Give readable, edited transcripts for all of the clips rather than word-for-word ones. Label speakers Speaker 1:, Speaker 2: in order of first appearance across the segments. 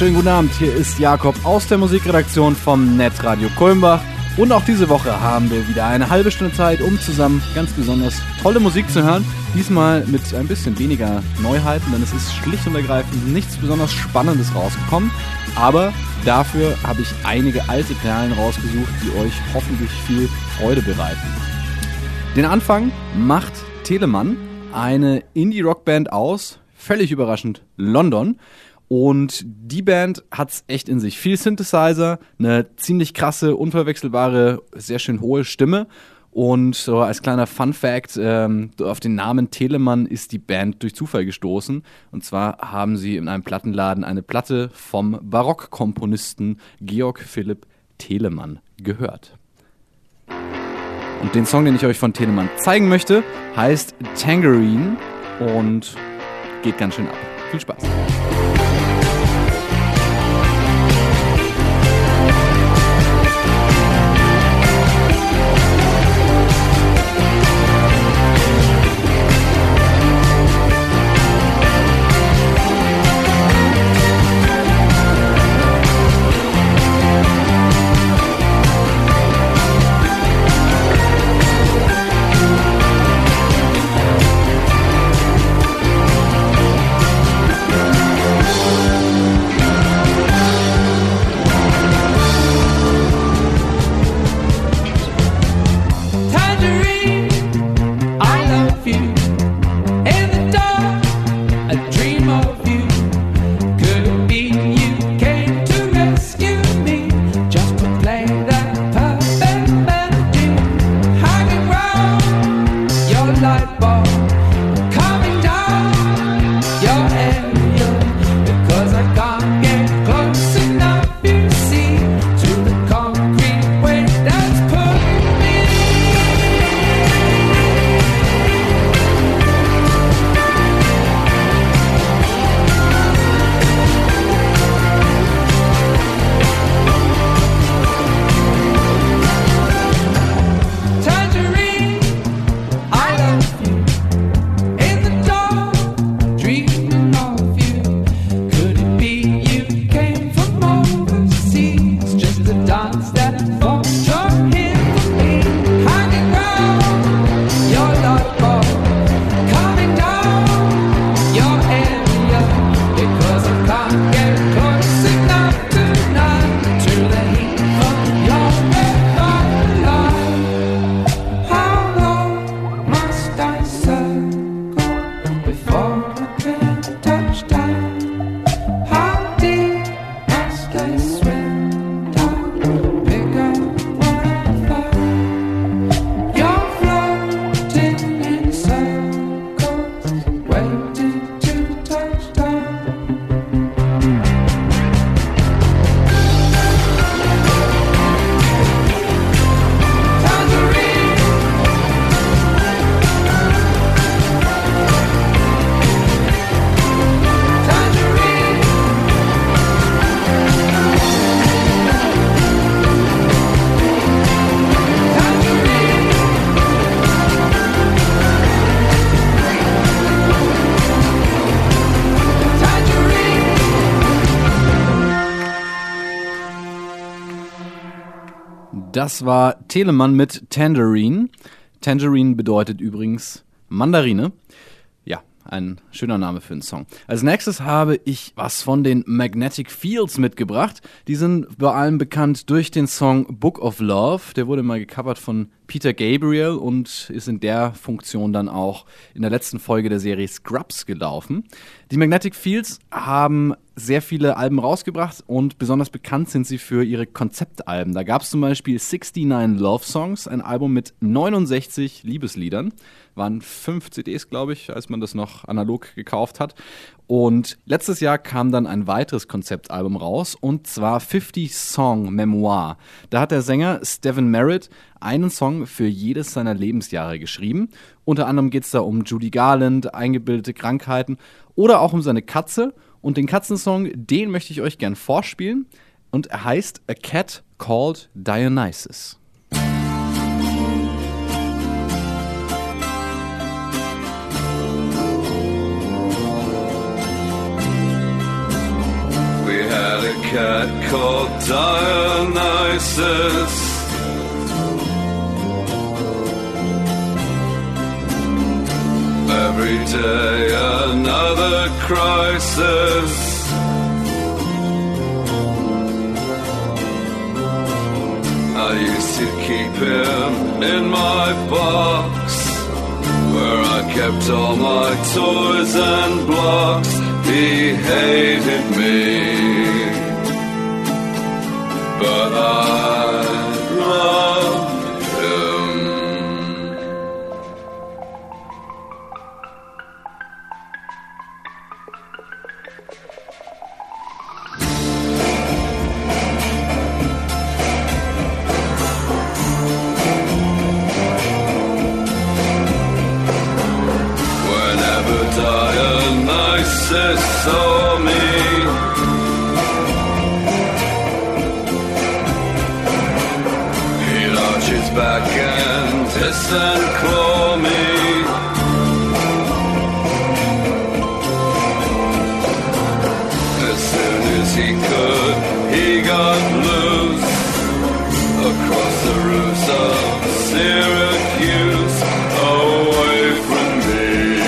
Speaker 1: Schönen guten Abend, hier ist Jakob aus der Musikredaktion vom Netradio Kulmbach. Und auch diese Woche haben wir wieder eine halbe Stunde Zeit, um zusammen ganz besonders tolle Musik zu hören. Diesmal mit ein bisschen weniger Neuheiten, denn es ist schlicht und ergreifend nichts besonders Spannendes rausgekommen. Aber dafür habe ich einige alte Perlen rausgesucht, die euch hoffentlich viel Freude bereiten. Den Anfang macht Telemann, eine Indie-Rock-Band aus, völlig überraschend, London. Und die Band hat's echt in sich. Viel Synthesizer, eine ziemlich krasse, unverwechselbare, sehr schön hohe Stimme. Und so als kleiner Fun-Fact, auf den Namen Telemann ist die Band durch Zufall gestoßen. Und zwar haben sie in einem Plattenladen eine Platte vom Barockkomponisten Georg Philipp Telemann gehört. Und den Song, den ich euch von Telemann zeigen möchte, heißt Tangerine und geht ganz schön ab. Viel Spaß! Das war Telemann mit Tangerine. Tangerine bedeutet übrigens Mandarine. Ja, ein schöner Name für einen Song. Als nächstes habe ich was von den Magnetic Fields mitgebracht. Die sind vor allem bekannt durch den Song Book of Love. Der wurde mal gecovert von Peter Gabriel und ist in der Funktion dann auch in der letzten Folge der Serie Scrubs gelaufen. Die Magnetic Fields haben sehr viele Alben rausgebracht und besonders bekannt sind sie für ihre Konzeptalben. Da gab es zum Beispiel 69 Love Songs, ein Album mit 69 Liebesliedern. Waren 5 CDs, glaube ich, als man das noch analog gekauft hat. Und letztes Jahr kam dann ein weiteres Konzeptalbum raus, und zwar 50 Song Memoir. Da hat der Sänger Stephen Merritt einen Song für jedes seiner Lebensjahre geschrieben. Unter anderem geht es da um Judy Garland, eingebildete Krankheiten oder auch um seine Katze. Und den Katzensong, den möchte ich euch gern vorspielen. Und er heißt A Cat Called Dionysus.
Speaker 2: We had cat called Dionysus. Every day another crisis. I used to keep him in my box, where I kept all my toys and blocks. He hated me, but I loved him. Dionysus saw me, he'd arch his back and hiss and claw me. As soon as he could, he got loose across the roofs of Syracuse, away from me.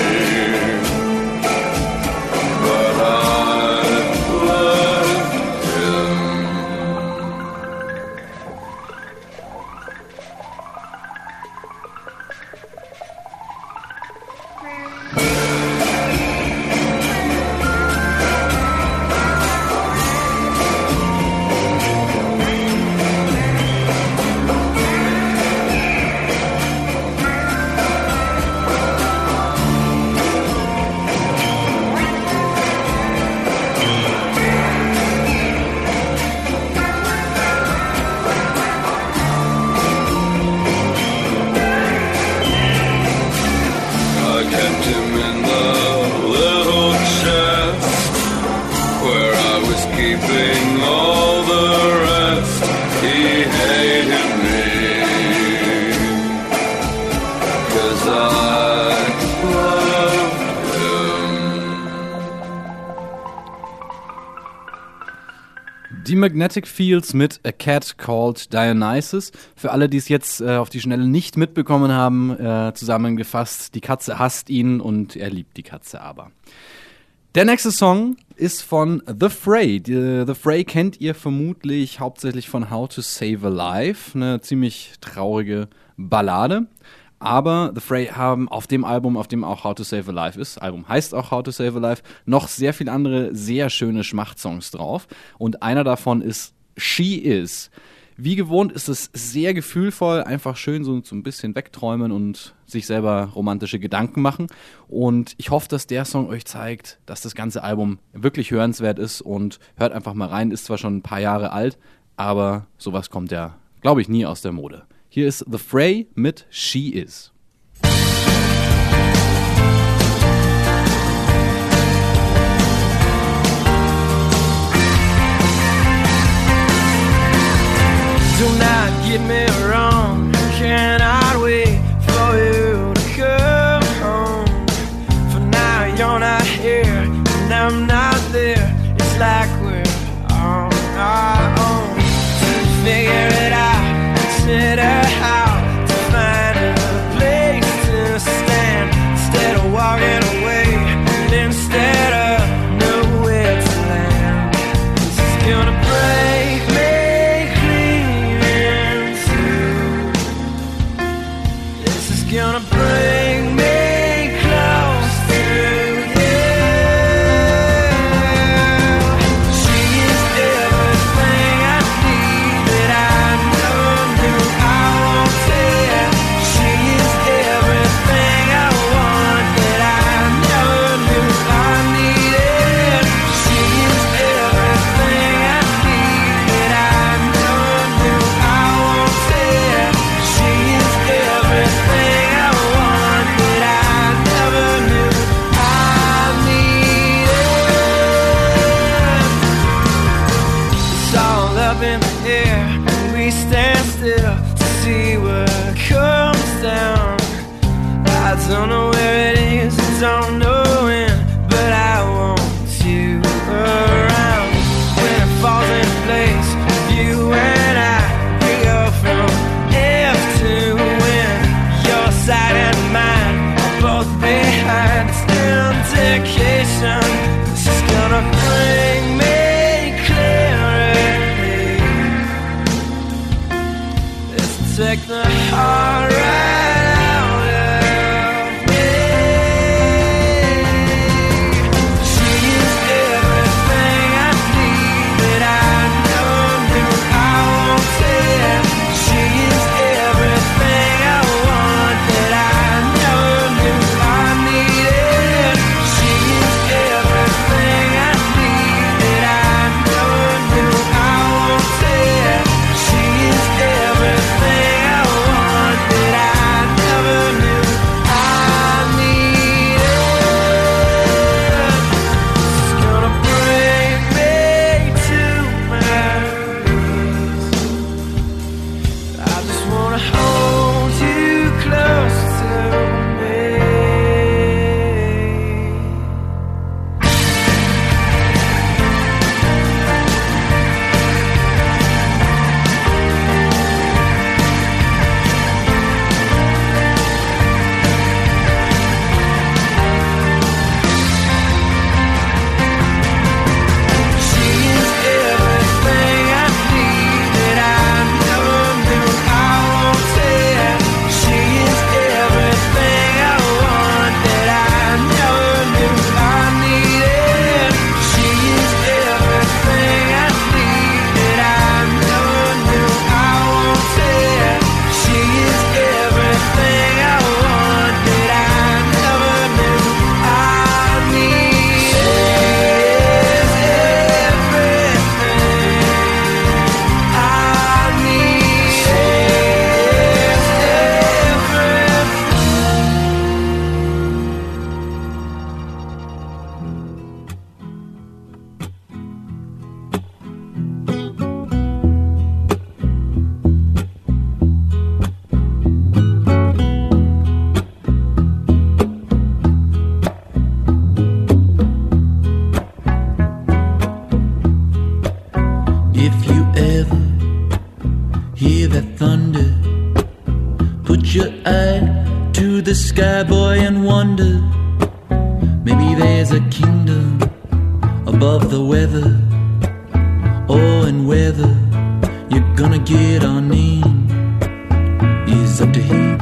Speaker 1: Die Magnetic Fields mit A Cat Called Dionysus. Für alle, die es jetzt auf die Schnelle nicht mitbekommen haben, zusammengefasst, die Katze hasst ihn und er liebt die Katze aber. Der nächste Song ist von The Fray. The Fray kennt ihr vermutlich hauptsächlich von How to Save a Life, eine ziemlich traurige Ballade. Aber The Fray haben auf dem Album, auf dem auch How to Save a Life ist, Album heißt auch How to Save a Life, noch sehr viele andere sehr schöne Schmachtsongs drauf. Und einer davon ist She Is. Wie gewohnt ist es sehr gefühlvoll, einfach schön so ein bisschen wegträumen und sich selber romantische Gedanken machen. Und ich hoffe, dass der Song euch zeigt, dass das ganze Album wirklich hörenswert ist. Und hört einfach mal rein, ist zwar schon ein paar Jahre alt, aber sowas kommt ja, glaube ich, nie aus der Mode. Hier ist The Fray mit She Is.
Speaker 3: Do not get me wrong, cannot wait for you to come home. For now you're not here, and I'm not there. It's like we're on our own to figure it out, consider how to find a place to stand instead of walking away, and instead of nowhere to land. This is gonna break me clean in two. This is gonna bring me close to you. She is everything I need that I never knew I wanted. She is everything I want that I never knew I needed. She is everything I need that I never knew I wanted. She is everything I want that I never knew I needed. It's all up in the air, and we stand still to see what comes down. I don't know where it is, I don't know when, but I want you around. When it falls in
Speaker 4: above the weather. Oh, and whether you're gonna get on in is up to him.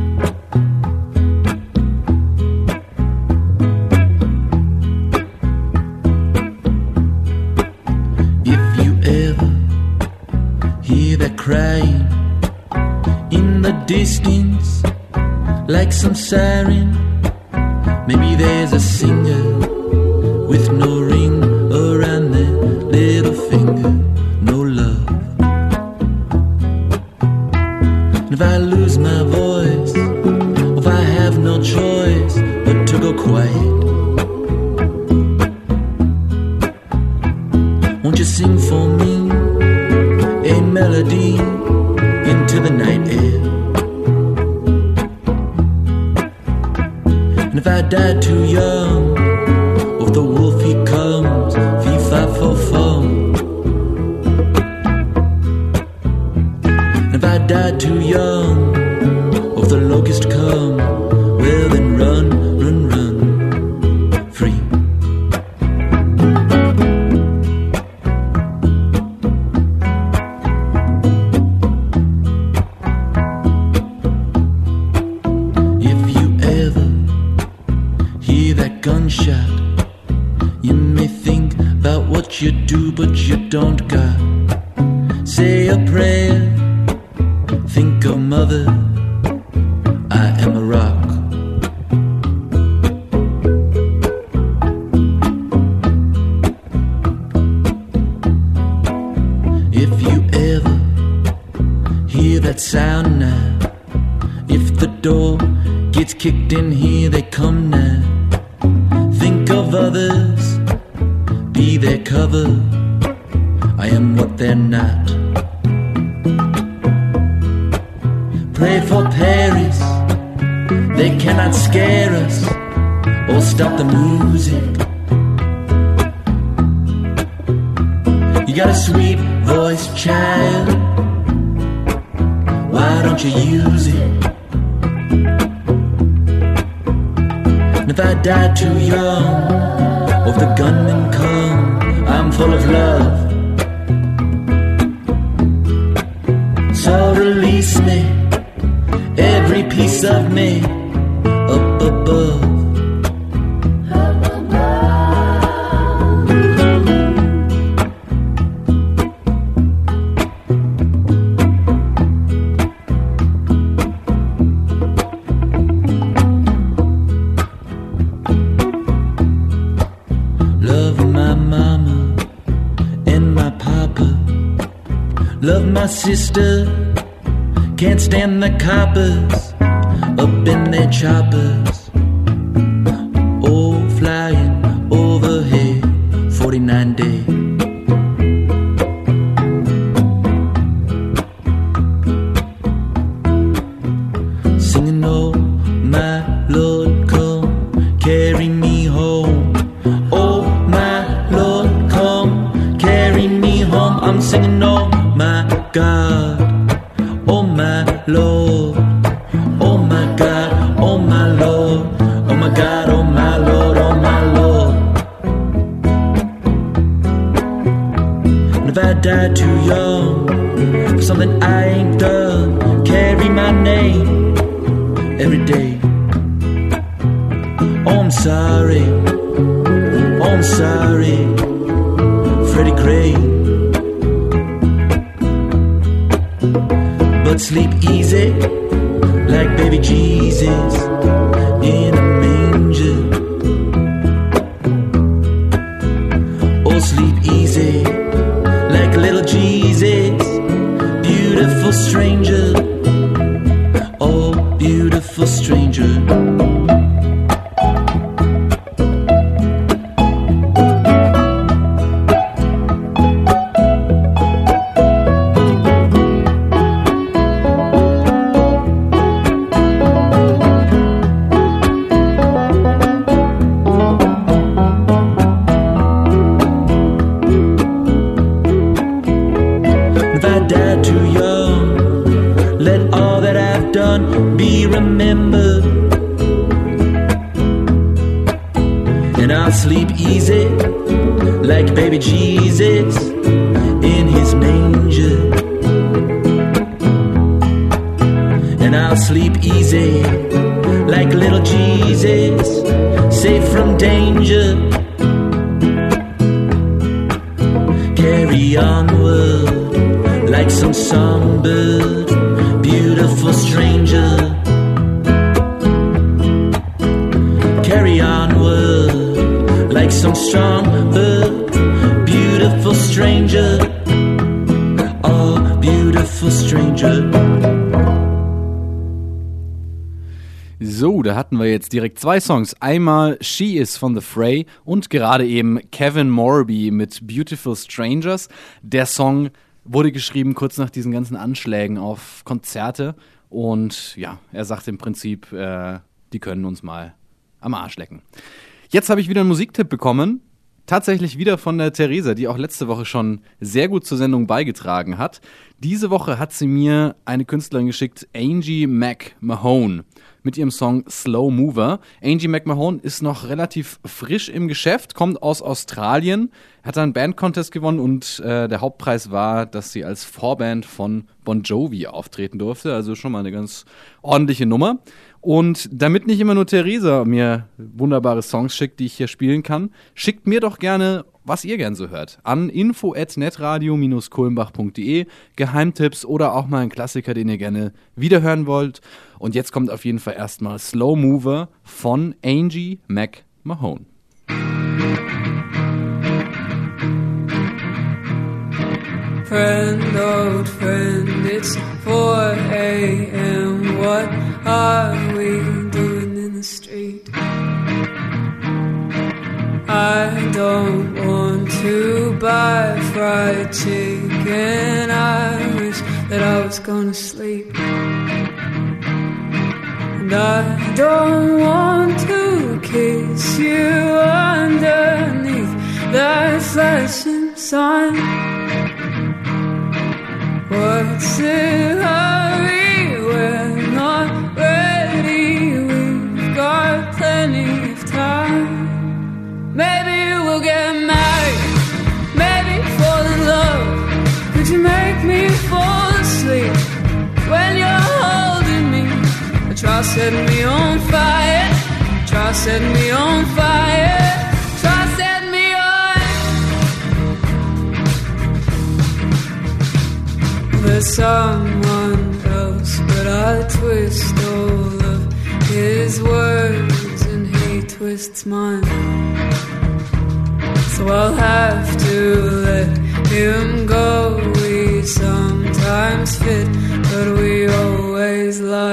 Speaker 4: If you ever hear that crying in the distance, like some siren, maybe there's a singer with no ring around their little finger, no love. And if I lose my voice, or if I have no choice but to go quiet, won't you sing for me a melody into the night air? And if I die too young, or if the wolf he comes, fee-fi-fo-fum, and if I die too young, or if the locust come, well then run, run, run, free. Gunshot, you may think about what you do, but you don't got. Say a prayer, think of mother, I am a rock. If you ever hear that sound now, if the door gets kicked in, here they come now. Think of others, be their cover, I am what they're not. Pray for Paris, they cannot scare us or stop the music. You got a sweet voice, child, why don't you use it? If I die too young, or if the gunmen come, I'm full of love. So release me, every piece of me, up above. Love my sister, can't stand the coppers up in their choppers. Oh, flying overhead, 49 day. Singing, oh, my Lord, come carry me home. Oh, my Lord, come carry me home. I'm singing, oh, my God, oh my Lord, oh my God, oh my Lord, oh my God, oh my Lord, oh my Lord. And if I die too young for something I ain't done, carry my name every day. Oh, I'm sorry, oh, I'm sorry, Freddie Gray. But sleep easy, like baby Jesus in a manger. Oh, sleep easy, like little Jesus, beautiful stranger. Oh, beautiful stranger. Be remembered, and I'll sleep easy like baby Jesus in his manger. And I'll sleep easy like little Jesus, safe from danger. Carry onward like some songbird, beautiful stranger. Carry onward like some strong bird, beautiful stranger. Oh, beautiful stranger.
Speaker 1: So, da hatten wir jetzt direkt 2 Songs. Einmal She Is von The Fray und gerade eben Kevin Morby mit Beautiful Strangers. Der Song wurde geschrieben kurz nach diesen ganzen Anschlägen auf Konzerte. Und ja, er sagt im Prinzip, die können uns mal am Arsch lecken. Jetzt habe ich wieder einen Musiktipp bekommen. Tatsächlich wieder von der Theresa, die auch letzte Woche schon sehr gut zur Sendung beigetragen hat. Diese Woche hat sie mir eine Künstlerin geschickt, Angie McMahon, mit ihrem Song Slow Mover. Angie McMahon ist noch relativ frisch im Geschäft, kommt aus Australien, hat einen Band-Contest gewonnen und der Hauptpreis war, dass sie als Vorband von Bon Jovi auftreten durfte. Also schon mal eine ganz ordentliche Nummer. Und damit nicht immer nur Theresa mir wunderbare Songs schickt, die ich hier spielen kann, schickt mir doch gerne, was ihr gern so hört, an info@netradio-kulmbach.de, Geheimtipps oder auch mal einen Klassiker, den ihr gerne wiederhören wollt. Und jetzt kommt auf jeden Fall erstmal Slow Mover von Angie McMahon.
Speaker 5: Friend, old friend, it's 4 a.m. What are we doing in the street? I don't want to buy fried chicken. I wish that I was gonna sleep. And I don't want to kiss you underneath that flashing sun. What's the hurry? We're not ready. We've got plenty of time. Maybe we'll get married. Maybe fall in love. Could you make me fall asleep when you're holding me? Try setting me on fire. Try setting me on fire. Try setting me on. There's someone else, but I twist all of his words and he twists mine. So I'll have to let him go. We sometimes fit, but we always lie.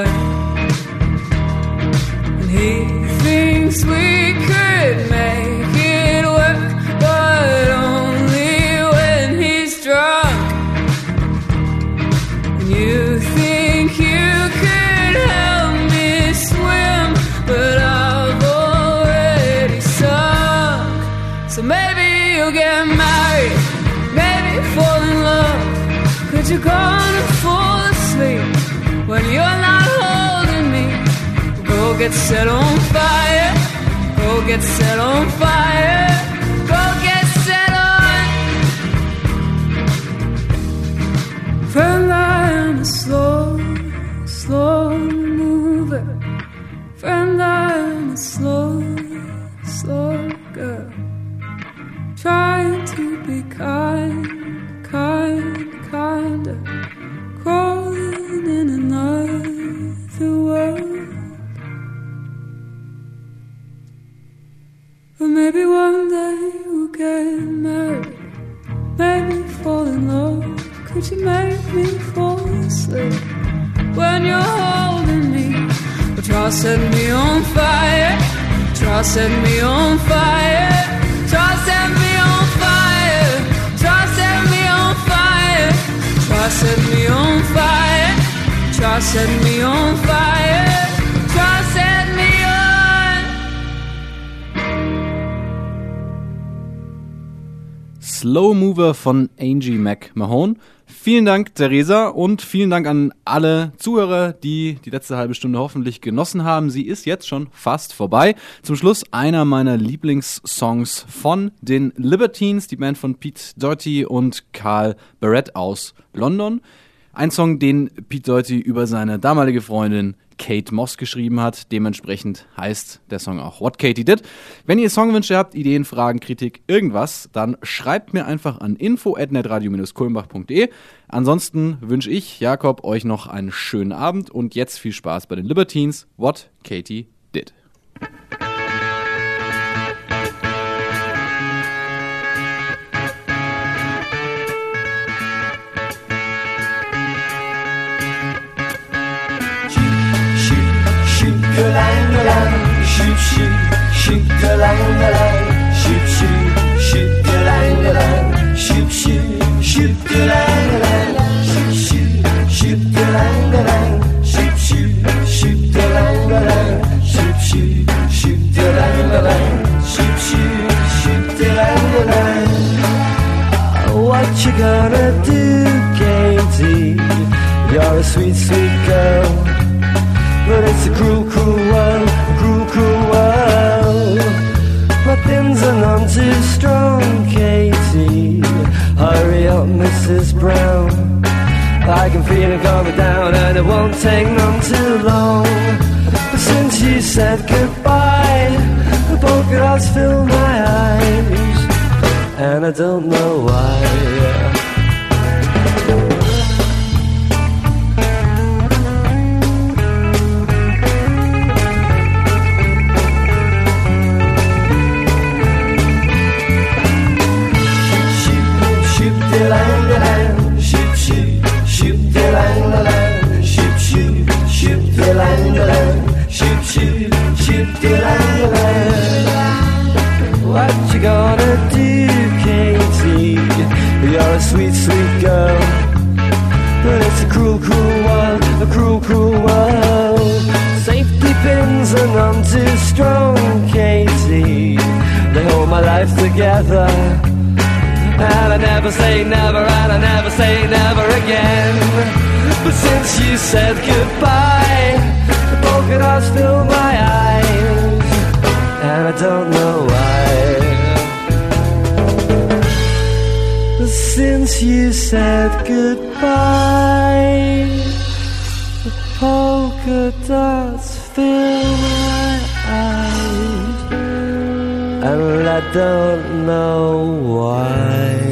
Speaker 5: And he thinks we could make it work, but only when he's drunk. And you think you could help me swim, but I've already sunk. So maybe you'll get married, maybe fall in love. Could you gonna fall asleep when you're not holding me? Go get set on fire. Go get set on fire. Go get set on. Friend, I am a slow, slow mover. Friend, I am a slow, slow girl. Trying to be kind, kinder. Crawling in another world. But maybe one day we'll get married. Maybe fall in love. Could you make me fall asleep when you're holding me? But try setting me on fire. Try setting me on fire. Try setting me on fire. Try setting me on fire. Try setting me on fire. Try setting me on fire. Try setting me on.
Speaker 1: Slow Mover von Angie McMahon. Vielen Dank, Theresa, und vielen Dank an alle Zuhörer, die die letzte halbe Stunde hoffentlich genossen haben. Sie ist jetzt schon fast vorbei. Zum Schluss einer meiner Lieblingssongs von den Libertines, die Band von Pete Doherty und Carl Barrett aus London. Ein Song, den Pete Doherty über seine damalige Freundin Kate Moss geschrieben hat. Dementsprechend heißt der Song auch What Katie Did. Wenn ihr Songwünsche habt, Ideen, Fragen, Kritik, irgendwas, dann schreibt mir einfach an info@netradio-kulmbach.de. Ansonsten wünsche ich, Jakob, euch noch einen schönen Abend und jetzt viel Spaß bei den Libertines. What Katie Did.
Speaker 3: Shoot, shoot, shoot, ga-lang-ga-lang. Shoot, shoot, shoot, ga-lang-ga-lang. Shoot, shoot, shoot, ga-lang-ga-lang. Shoot, shoot, shoot, ga-lang-ga-lang. Shoot, shoot, shoot, ga-lang-ga-lang. Shoot, shoot, shoot, ga-lang-ga-lang. Shoot, shoot, shoot, ga-lang-ga-lang. What you gonna do, Katie? You're a sweet, sweet girl, but it's a cruel, cruel world, cruel, cruel world. My pins are none too strong, Katie. Hurry up, Mrs. Brown. I can feel it coming down and it won't take none too long. But since you said goodbye, the polka dots fill my eyes, and I don't know why. What you gonna do, Katie? You're a sweet, sweet girl, but it's a cruel, cruel world, a cruel, cruel world. Safety pins are none too strong, Katie. They hold my life together, and I never say never, and I never say never again. But since you said goodbye, the polka dots fill my eyes, and I don't know why. But since you said goodbye, the polka dots fill my eyes, and I don't know why.